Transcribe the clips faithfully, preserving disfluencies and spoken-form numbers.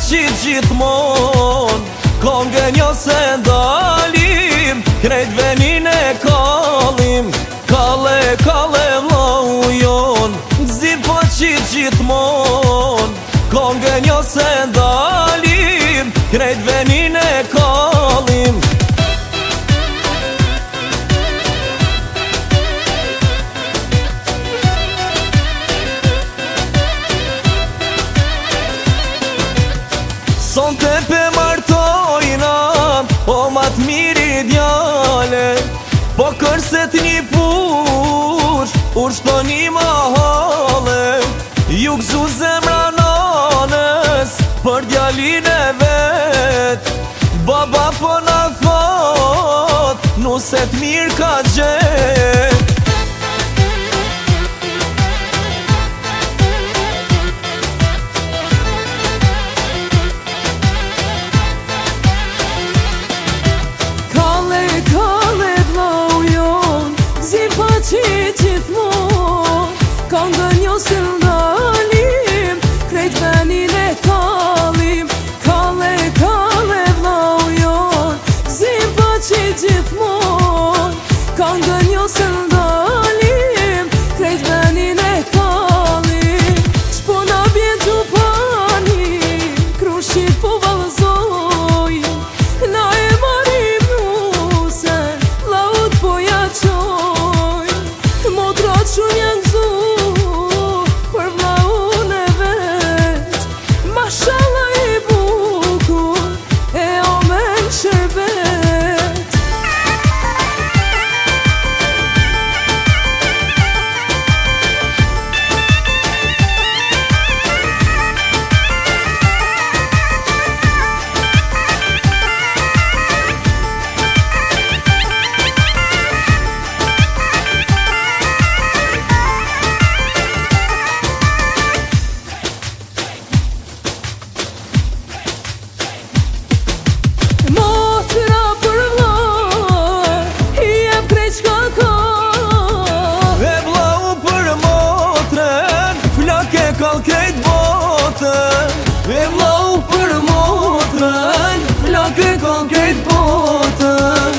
qit gjithmon, kongën jo se dalim, krejt venin e kallim. Kale, kale vlau jon, gzim po qit gjithmon, kongën jo se dalim, krejt venin e kallim. Son të pe martojna, o mat miri djale, po kërset një push, urshto një mahale. Ju gzu zemra nanës, për djalin e vet, baba po na thot, nuset mirë ka gjet. Qit gjithmon, kongën jo se ndalim, krejt venin e kallim. Kale, kale vlau jon, gzim po qit gjithmon, kongën jo se ndalim, krejt venin e kallim. Shpo na bjen t'u pani, krushit po valëzoj, na e marim nusen, laut po ja qoj. Shumë janë gzu, për vlaun e vet, mashallah i bukur, e omen shërbet. Kall krejt botën, e vlau për motrën, flake kall krejt botën.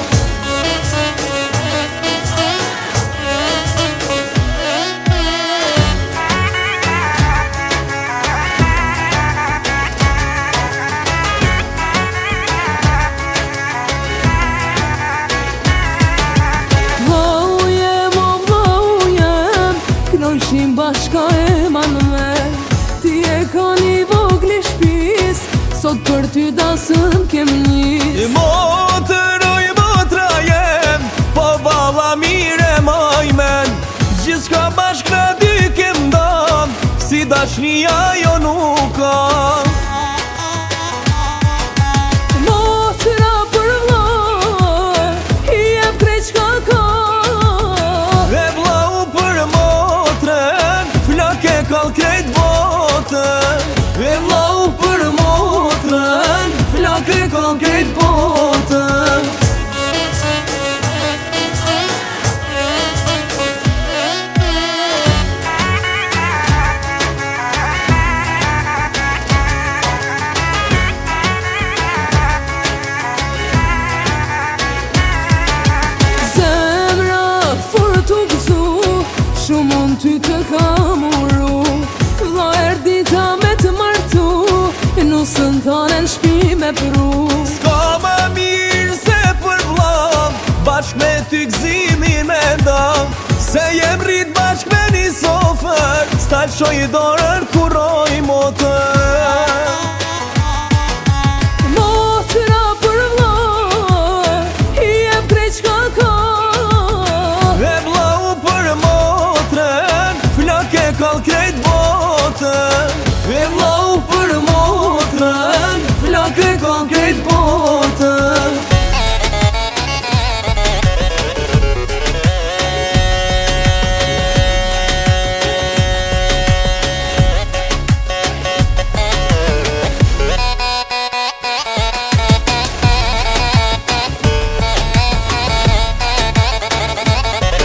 Vlau jem, o vlau jem, knojshim bashka e manve. Ti e ka një vogli shpis, sot për ty dasëm kem njës. I motër o i motra jem, po valla mire majmen, gjithka bashk në dy kem dam, si dashnia jo nuk ka. Motra për vlla, i jep krejt qka ka, e vlau për motrën, flake kall krejt botën. E vlau për motrën, flake kall krejt botën. Zemra fur t'u gzu, shumë unë ty të kam uru, vlla erdi ta me të martu, nusën thonen shpi me pru. S'ka më mirë se për vlam, bashk me ty gzimin me ndam, se jem rrit bashk me një sofer, s'tal shoj dorën kuroj motër.